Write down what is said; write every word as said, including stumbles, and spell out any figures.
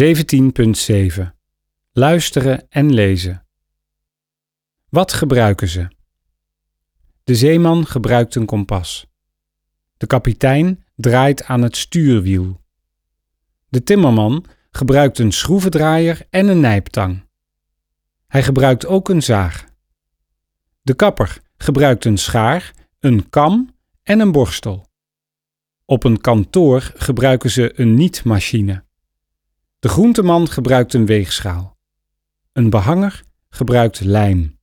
zeventien punt zeven. Luisteren en lezen. Wat gebruiken ze? De zeeman gebruikt een kompas. De kapitein draait aan het stuurwiel. De timmerman gebruikt een schroevendraaier en een nijptang. Hij gebruikt ook een zaag. De kapper gebruikt een schaar, een kam en een borstel. Op een kantoor gebruiken ze een nietmachine. De groenteman gebruikt een weegschaal. Een behanger gebruikt lijm.